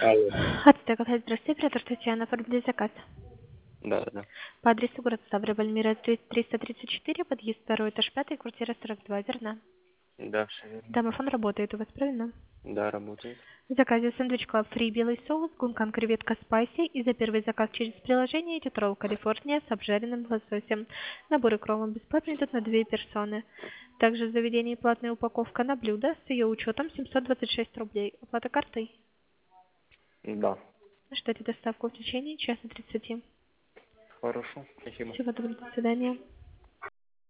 Алло. Ацтек, здравствуйте, оператор Татьяна, оформили заказ. Да. По адресу город Ставрополь, Мира 334, подъезд 2, этаж 5, квартира 42, верно? Да, все верно. Домофон работает у вас, правильно? Да, работает. В заказе сэндвич Club Free белый соус, гункан креветка спайси, и за первый заказ через приложение идет ролл Калифорния с обжаренным лососем. Набор икром бесплатно идет на 2 персоны. Также в заведении платная упаковка на блюдо с ее учетом 726 рублей. Оплата картой. Да. Ждете доставку в течение часа 30. Хорошо. Спасибо. Всего доброго, до свидания.